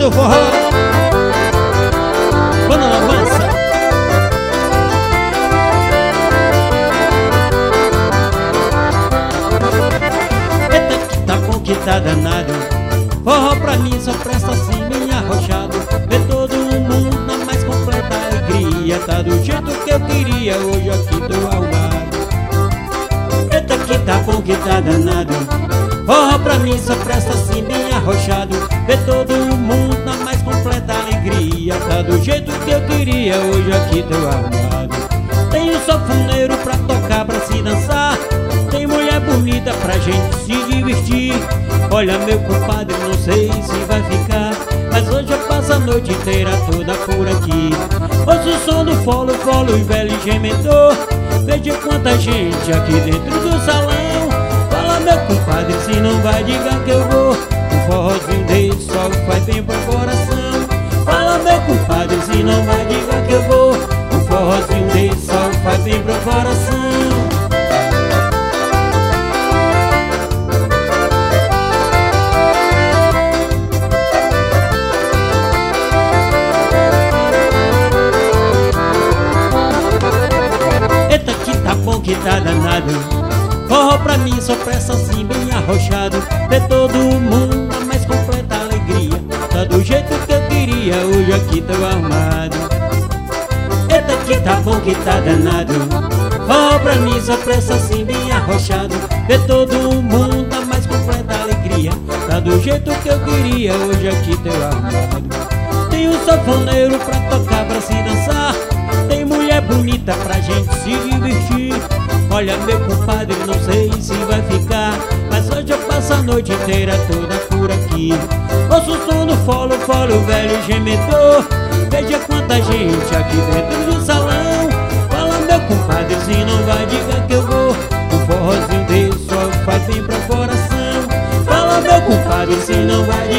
do forró. Quando ela avança. Eita que tá bom que tá danado. Forró pra mim só presta assim bem arrochado. Vê todo mundo na mais completa alegria. Tá do jeito que eu queria, hoje aqui tô arrumado. Eita que tá bom que tá danado. Forró pra mim só presta assim bem arrochado. Vê todo mundo na mais completa alegria. Tá do jeito que eu queria, hoje aqui tô arrumado. Tem um sanfoneiro pra tocar, pra se dançar. Tem mulher bonita pra gente se divertir. Olha meu compadre, não sei se vai ficar, mas hoje eu passo a noite inteira toda por aqui. Ouço o som do folo, folo e velho gemedor. Veja quanta gente aqui dentro do salão. Fala meu compadre, se não vai, diga que eu vou. Um forrozinho desse só faz bem pro coração. Fala meu compadre, se não vai, diga que eu vou. Um forrozinho desse só faz bem pro coração. Eita que tá bom que tá danado. Forró pra mim só presta assim bem arrochado. Vê todo mundo na mais completa alegria. Tá do jeito que eu queria, hoje aqui tô arrumado. Eita que tá bom que tá danado. Forró pra mim só presta assim bem arrochado. Vê todo mundo na mais completa alegria. Tá do jeito que eu queria, hoje aqui tô arrumado. Tem um sanfoneiro pra tocar, pra se dançar. Tem mulher bonita pra gente se divertir. Olha meu compadre, não sei se vai ficar, mas hoje eu passo a noite inteira toda por aqui. Ouço o som do folo, folo, velho gemedor. Veja quanta gente aqui dentro do salão. Fala meu compadre, se não vai, diga que eu vou. Um forrozinho desse só faz bem pro coração. Fala meu compadre, se não vai,